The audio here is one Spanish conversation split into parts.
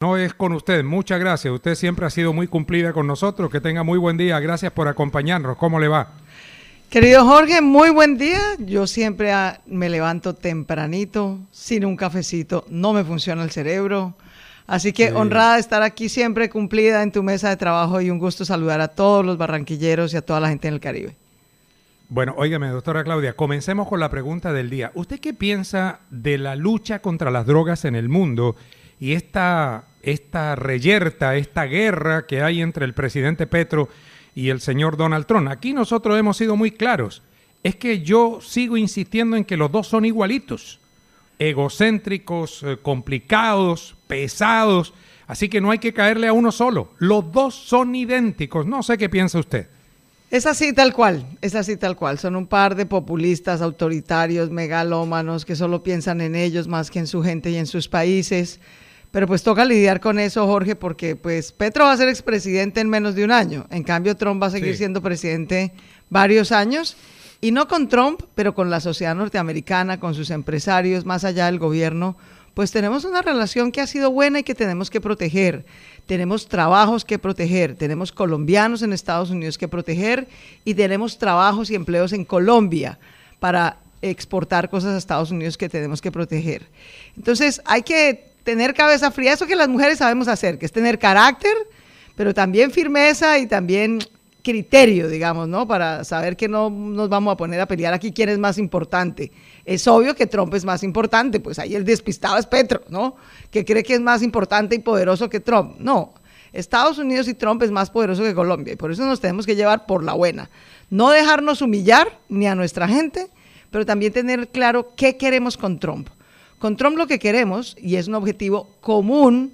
No es con usted. Muchas gracias. Usted siempre ha sido muy cumplida con nosotros. Que tenga muy buen día. Gracias por acompañarnos. ¿Cómo le va? Querido Jorge, muy buen día. Yo siempre me levanto tempranito, sin un cafecito, no me funciona el cerebro. Así que honrada de estar aquí siempre, cumplida en tu mesa de trabajo, y un gusto saludar a todos los barranquilleros y a toda la gente en el Caribe. Bueno, óigame, doctora Claudia, comencemos con la pregunta del día. ¿Usted qué piensa de la lucha contra las drogas en el mundo y esta reyerta, esta guerra que hay entre el presidente Petro y el señor Donald Trump? Aquí nosotros hemos sido muy claros. Es que yo sigo insistiendo en que los dos son igualitos, egocéntricos, complicados, pesados, así que no hay que caerle a uno solo. Los dos son idénticos. No sé qué piensa usted. Es así tal cual, es así tal cual. Son un par de populistas, autoritarios, megalómanos que solo piensan en ellos más que en su gente y en sus países. Pero pues toca lidiar con eso, Jorge, porque pues Petro va a ser expresidente en menos de un año. En cambio, Trump va a seguir siendo presidente varios años. Y no con Trump, pero con la sociedad norteamericana, con sus empresarios, más allá del gobierno, pues tenemos una relación que ha sido buena y que tenemos que proteger. Tenemos trabajos que proteger, tenemos colombianos en Estados Unidos que proteger y tenemos trabajos y empleos en Colombia para exportar cosas a Estados Unidos que tenemos que proteger. Entonces hay que tener cabeza fría, eso que las mujeres sabemos hacer, que es tener carácter, pero también firmeza y también criterio, digamos, ¿no? Para saber que no nos vamos a poner a pelear aquí quién es más importante. Es obvio que Trump es más importante, pues ahí el despistado es Petro, ¿no? Que cree que es más importante y poderoso que Trump. No, Estados Unidos y Trump es más poderoso que Colombia y por eso nos tenemos que llevar por la buena. No dejarnos humillar ni a nuestra gente, pero también tener claro qué queremos con Trump. Con Trump lo que queremos, y es un objetivo común,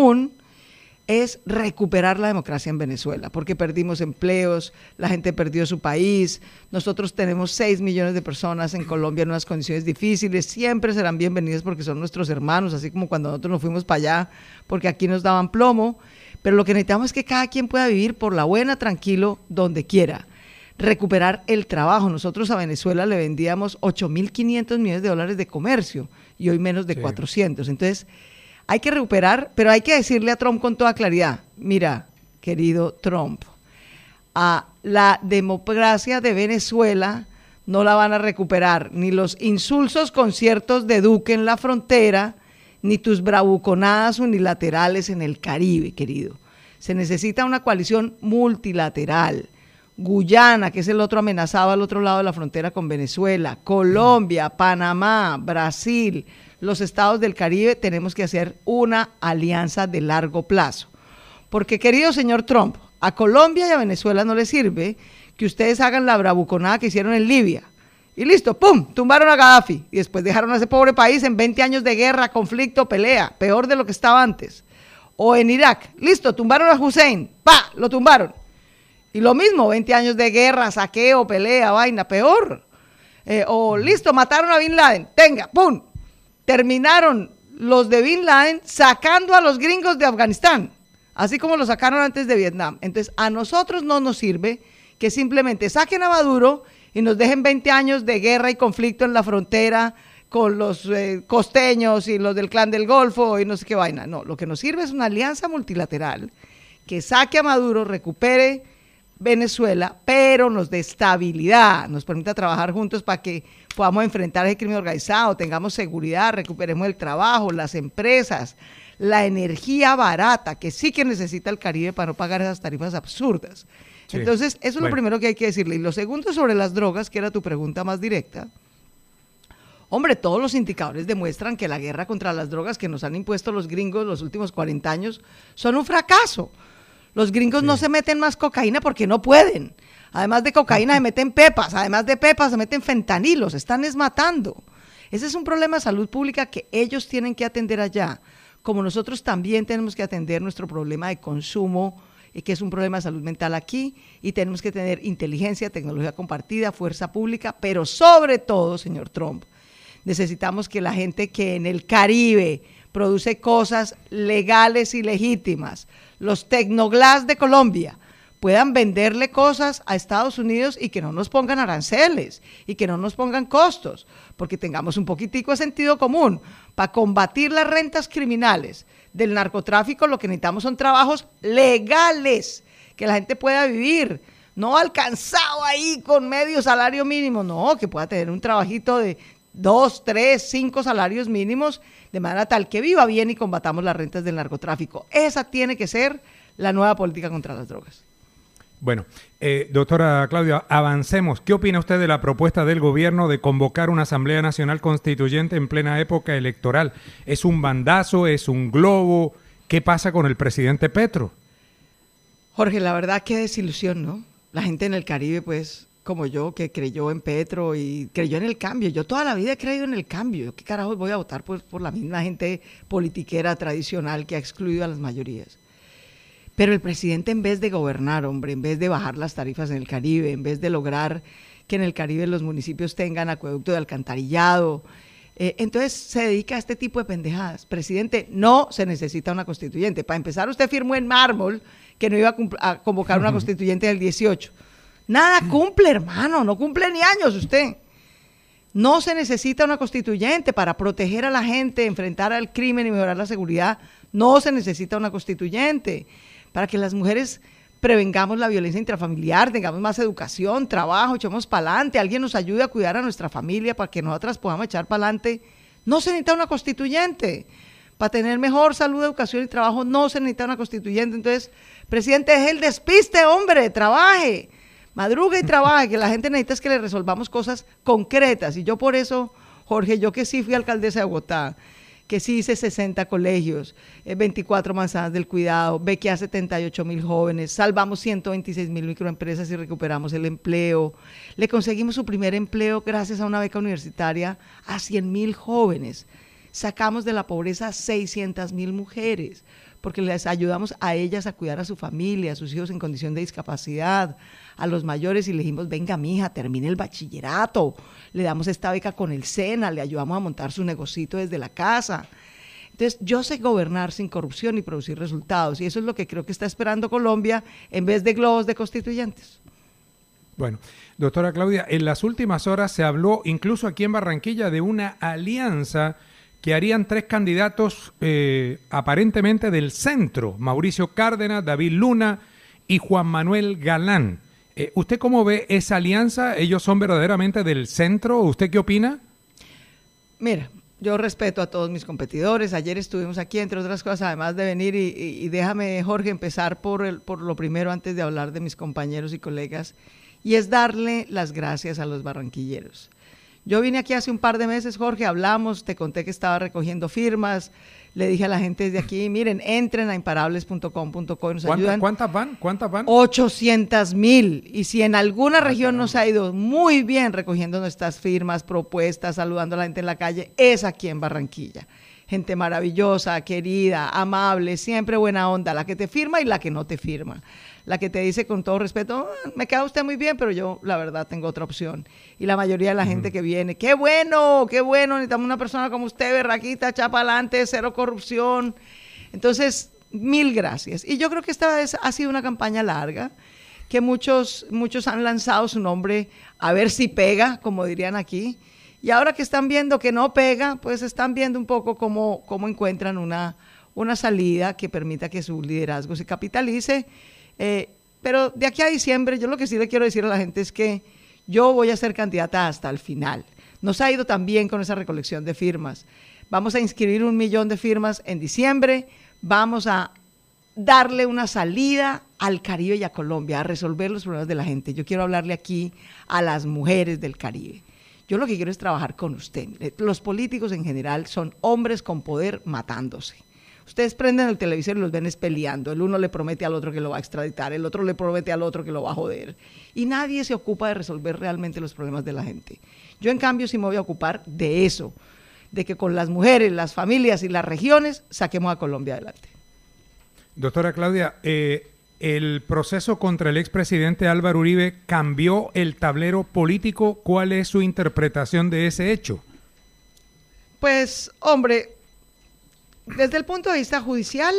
es recuperar la democracia en Venezuela, porque perdimos empleos, la gente perdió su país, nosotros tenemos 6 millones de personas en Colombia en unas condiciones difíciles, siempre serán bienvenidos porque son nuestros hermanos, así como cuando nosotros nos fuimos para allá, porque aquí nos daban plomo, pero lo que necesitamos es que cada quien pueda vivir por la buena, tranquilo, donde quiera. Recuperar el trabajo. Nosotros a Venezuela le vendíamos 8.500 millones de dólares de comercio y hoy menos de 400. Entonces, hay que recuperar, pero hay que decirle a Trump con toda claridad, mira, querido Trump, a la democracia de Venezuela no la van a recuperar ni los insulsos conciertos de Duque en la frontera, ni tus bravuconadas unilaterales en el Caribe, querido. Se necesita una coalición multilateral. Guyana, que es el otro amenazado al otro lado de la frontera con Venezuela, Colombia, Panamá, Brasil, los estados del Caribe, tenemos que hacer una alianza de largo plazo. Porque, querido señor Trump, a Colombia y a Venezuela no les sirve que ustedes hagan la bravuconada que hicieron en Libia. Y listo, ¡pum!, tumbaron a Gaddafi. Y después dejaron a ese pobre país en 20 años de guerra, conflicto, pelea, peor de lo que estaba antes. O en Irak, listo, tumbaron a Hussein, ¡pa!, lo tumbaron. Y lo mismo, 20 años de guerra, saqueo, pelea, vaina, peor. O listo, mataron a Bin Laden, tenga, ¡pum!, terminaron los de Bin Laden sacando a los gringos de Afganistán, así como lo sacaron antes de Vietnam. Entonces, a nosotros no nos sirve que simplemente saquen a Maduro y nos dejen 20 años de guerra y conflicto en la frontera con los costeños y los del Clan del Golfo y no sé qué vaina. No, lo que nos sirve es una alianza multilateral que saque a Maduro, recupere Venezuela, pero nos dé estabilidad, nos permita trabajar juntos para que podamos enfrentar el crimen organizado, tengamos seguridad, recuperemos el trabajo, las empresas, la energía barata, que sí que necesita el Caribe para no pagar esas tarifas absurdas. Sí. Entonces, eso es lo primero que hay que decirle. Y lo segundo, sobre las drogas, que era tu pregunta más directa. Hombre, todos los indicadores demuestran que la guerra contra las drogas que nos han impuesto los gringos los últimos 40 años son un fracaso. Los gringos no se meten más cocaína porque no pueden. Además de cocaína se meten pepas, además de pepas se meten fentanilos, están matando. Ese es un problema de salud pública que ellos tienen que atender allá, como nosotros también tenemos que atender nuestro problema de consumo, que es un problema de salud mental aquí, y tenemos que tener inteligencia, tecnología compartida, fuerza pública, pero sobre todo, señor Trump, necesitamos que la gente que en el Caribe produce cosas legales y legítimas, los Tecnoglass de Colombia, puedan venderle cosas a Estados Unidos y que no nos pongan aranceles y que no nos pongan costos, porque tengamos un poquitico de sentido común, Para combatir las rentas criminales del narcotráfico, lo que necesitamos son trabajos legales, que la gente pueda vivir, no alcanzado ahí con medio salario mínimo, no, que pueda tener un trabajito de 2, 3, 5 salarios mínimos, de manera tal que viva bien y combatamos las rentas del narcotráfico. Esa tiene que ser la nueva política contra las drogas. Bueno, doctora Claudia, avancemos. ¿Qué opina usted de la propuesta del gobierno de convocar una Asamblea Nacional Constituyente en plena época electoral? ¿Es un bandazo? ¿Es un globo? ¿Qué pasa con el presidente Petro? Jorge, la verdad, qué desilusión, ¿no? La gente en el Caribe, pues, como yo, que creyó en Petro y creyó en el cambio. Yo toda la vida he creído en el cambio. ¿Qué carajos voy a votar por la misma gente politiquera tradicional que ha excluido a las mayorías? Pero el presidente, en vez de gobernar, hombre, en vez de bajar las tarifas en el Caribe, en vez de lograr que en el Caribe los municipios tengan acueducto de alcantarillado, entonces se dedica a este tipo de pendejadas. Presidente, no se necesita una constituyente. Para empezar, usted firmó en mármol que no iba a convocar una constituyente del 18. Nada cumple, hermano, no cumple ni años usted. No se necesita una constituyente para proteger a la gente, enfrentar al crimen y mejorar la seguridad. No se necesita una constituyente. Para que las mujeres prevengamos la violencia intrafamiliar, tengamos más educación, trabajo, echemos para adelante, alguien nos ayude a cuidar a nuestra familia para que nosotras podamos echar para adelante. No se necesita una constituyente. Para tener mejor salud, educación y trabajo no se necesita una constituyente. Entonces, presidente, deje el despiste, hombre, trabaje, madrugue y trabaje, que la gente necesita es que le resolvamos cosas concretas. Y yo por eso, Jorge, yo que sí fui alcaldesa de Bogotá, que sí hice 60 colegios, 24 manzanas del cuidado, bequé a 78,000 jóvenes, salvamos 126,000 microempresas y recuperamos el empleo. Le conseguimos su primer empleo gracias a una beca universitaria a 100,000 jóvenes. Sacamos de la pobreza 600,000 mujeres, porque les ayudamos a ellas a cuidar a su familia, a sus hijos en condición de discapacidad, a los mayores, y le dijimos, venga mija, termine el bachillerato, le damos esta beca con el SENA, le ayudamos a montar su negocito desde la casa. Entonces, yo sé gobernar sin corrupción y producir resultados, y eso es lo que creo que está esperando Colombia, en vez de globos de constituyentes. Bueno, doctora Claudia, en las últimas horas se habló, incluso aquí en Barranquilla, de una alianza que harían 3 candidatos aparentemente del centro: Mauricio Cárdenas, David Luna y Juan Manuel Galán. ¿Usted cómo ve esa alianza? ¿Ellos son verdaderamente del centro? ¿Usted qué opina? Mira, yo respeto a todos mis competidores. Ayer estuvimos aquí, entre otras cosas, además de venir, y déjame, Jorge, empezar por lo primero antes de hablar de mis compañeros y colegas, y es darle las gracias a los barranquilleros. Yo vine aquí hace un par de meses, Jorge, hablamos, te conté que estaba recogiendo firmas, le dije a la gente desde aquí, miren, entren a imparables.com.co y nos ayudan. ¿Cuántas van? 800,000. Y si en alguna región nos ha ido muy bien recogiendo nuestras firmas, propuestas, saludando a la gente en la calle, es aquí en Barranquilla. Gente maravillosa, querida, amable, siempre buena onda, la que te firma y la que no te firma. La que te dice con todo respeto, me queda usted muy bien, pero yo la verdad tengo otra opción. Y la mayoría de la gente que viene, qué bueno, necesitamos una persona como usted, berraquita, echa para adelante, cero corrupción. Entonces, 1000 gracias. Y yo creo que esta vez ha sido una campaña larga, que muchos han lanzado su nombre a ver si pega, como dirían aquí. Y ahora que están viendo que no pega, pues están viendo un poco cómo encuentran una salida que permita que su liderazgo se capitalice. Pero de aquí a diciembre, yo lo que sí le quiero decir a la gente es que yo voy a ser candidata hasta el final. Nos ha ido tan bien con esa recolección de firmas. Vamos a inscribir 1 millón de firmas en diciembre. Vamos a darle una salida al Caribe y a Colombia, a resolver los problemas de la gente. Yo quiero hablarle aquí a las mujeres del Caribe. Yo lo que quiero es trabajar con usted. Los políticos en general son hombres con poder matándose. Ustedes prenden el televisor y los ven peleando. El uno le promete al otro que lo va a extraditar, el otro le promete al otro que lo va a joder. Y nadie se ocupa de resolver realmente los problemas de la gente. Yo, en cambio, sí me voy a ocupar de eso, de que con las mujeres, las familias y las regiones saquemos a Colombia adelante. Doctora Claudia, el proceso contra el expresidente Álvaro Uribe cambió el tablero político. ¿Cuál es su interpretación de ese hecho? Pues, hombre, desde el punto de vista judicial,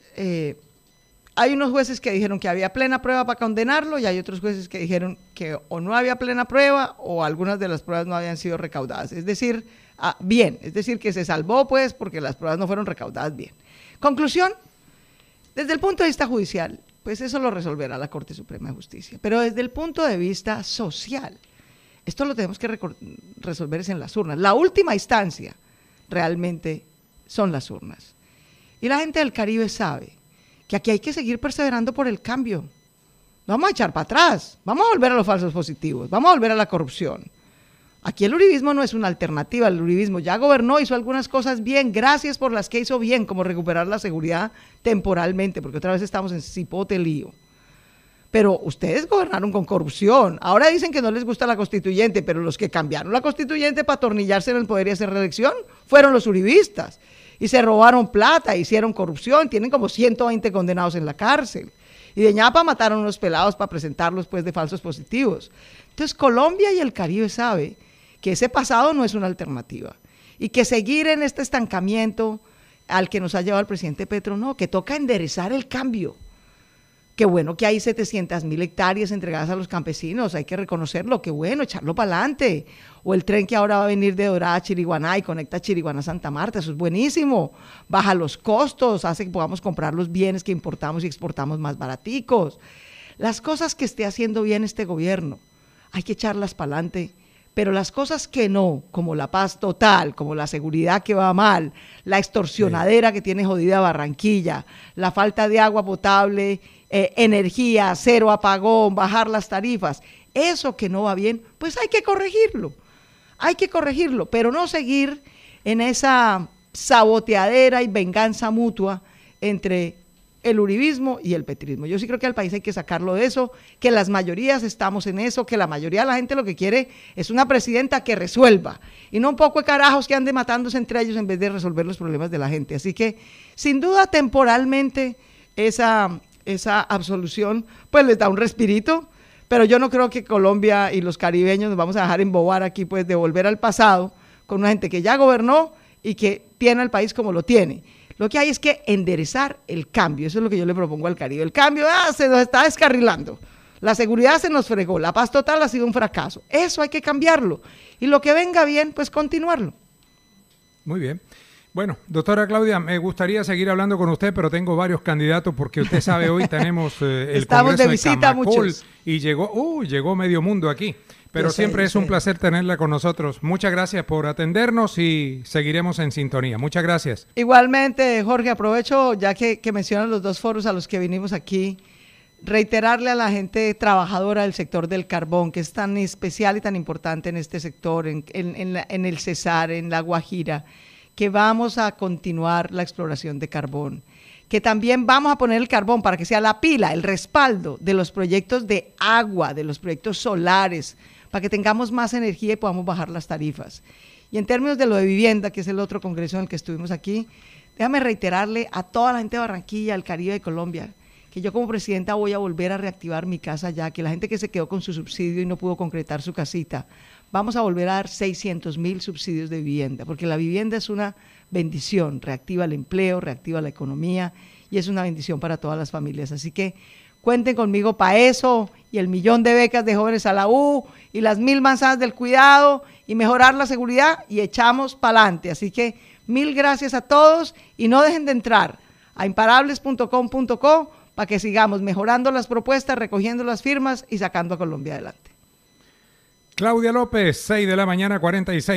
hay unos jueces que dijeron que había plena prueba para condenarlo y hay otros jueces que dijeron que o no había plena prueba o algunas de las pruebas no habían sido recaudadas. Es decir, bien, es decir, que se salvó pues porque las pruebas no fueron recaudadas bien. Conclusión, desde el punto de vista judicial, pues eso lo resolverá la Corte Suprema de Justicia, pero desde el punto de vista social, esto lo tenemos que resolver en las urnas. La última instancia realmente son las urnas. Y la gente del Caribe sabe que aquí hay que seguir perseverando por el cambio. No vamos a echar para atrás, vamos a volver a los falsos positivos, vamos a volver a la corrupción. Aquí el uribismo no es una alternativa, el uribismo ya gobernó, hizo algunas cosas bien, gracias por las que hizo bien, como recuperar la seguridad temporalmente, porque otra vez estamos en cipote lío. Pero ustedes gobernaron con corrupción, ahora dicen que no les gusta la constituyente, pero los que cambiaron la constituyente para atornillarse en el poder y hacer reelección fueron los uribistas, y se robaron plata, hicieron corrupción, tienen como 120 condenados en la cárcel, y de ñapa mataron unos pelados para presentarlos pues de falsos positivos. Entonces Colombia y el Caribe sabe que ese pasado no es una alternativa y que seguir en este estancamiento al que nos ha llevado el presidente Petro, no, que toca enderezar el cambio. Qué bueno que hay 700.000 hectáreas entregadas a los campesinos, hay que reconocerlo, qué bueno, echarlo para adelante. O el tren que ahora va a venir de Dorada a Chiriguaná y conecta Chiriguaná a Santa Marta, eso es buenísimo. Baja los costos, hace que podamos comprar los bienes que importamos y exportamos más baraticos. Las cosas que esté haciendo bien este gobierno, hay que echarlas para adelante. Pero las cosas que no, como la paz total, como la seguridad que va mal, la extorsionadera que tiene jodida Barranquilla, la falta de agua potable, energía, cero apagón, bajar las tarifas, eso que no va bien, pues hay que corregirlo, pero no seguir en esa saboteadera y venganza mutua entre el uribismo y el petrismo. Yo sí creo que al país hay que sacarlo de eso, que las mayorías estamos en eso, que la mayoría de la gente lo que quiere es una presidenta que resuelva, y no un poco de carajos que ande matándose entre ellos en vez de resolver los problemas de la gente. Así que, sin duda, temporalmente, esa absolución, pues les da un respirito, pero yo no creo que Colombia y los caribeños nos vamos a dejar embobar aquí, pues, de volver al pasado con una gente que ya gobernó y que tiene al país como lo tiene. Lo que hay es que enderezar el cambio, eso es lo que yo le propongo al Caribe. El cambio se nos está descarrilando, la seguridad se nos fregó, la paz total ha sido un fracaso, eso hay que cambiarlo, y lo que venga bien, pues continuarlo. Muy bien. Bueno, doctora Claudia, me gustaría seguir hablando con usted, pero tengo varios candidatos porque usted sabe, hoy tenemos el Estamos Congreso de visita de Camacol, muchos. Y llegó medio mundo aquí. Pero siempre es un placer tenerla con nosotros. Muchas gracias por atendernos y seguiremos en sintonía. Muchas gracias. Igualmente, Jorge, aprovecho ya que mencionan los dos foros a los que vinimos aquí, reiterarle a la gente trabajadora del sector del carbón, que es tan especial y tan importante en este sector, en el Cesar, en La Guajira, que vamos a continuar la exploración de carbón, que también vamos a poner el carbón para que sea la pila, el respaldo de los proyectos de agua, de los proyectos solares, para que tengamos más energía y podamos bajar las tarifas. Y en términos de lo de vivienda, que es el otro congreso en el que estuvimos aquí, déjame reiterarle a toda la gente de Barranquilla, al Caribe de Colombia, que yo como presidenta voy a volver a reactivar mi casa ya, que la gente que se quedó con su subsidio y no pudo concretar su casita, vamos a volver a dar 600.000 subsidios de vivienda, porque la vivienda es una bendición, reactiva el empleo, reactiva la economía y es una bendición para todas las familias. Así que cuenten conmigo para eso, y el 1.000.000 de becas de jóvenes a la U, y las 1.000 manzanas del cuidado, y mejorar la seguridad, y echamos para adelante. Así que 1.000 gracias a todos, y no dejen de entrar a imparables.com.co para que sigamos mejorando las propuestas, recogiendo las firmas y sacando a Colombia adelante. Claudia López, 6 de la mañana, 46.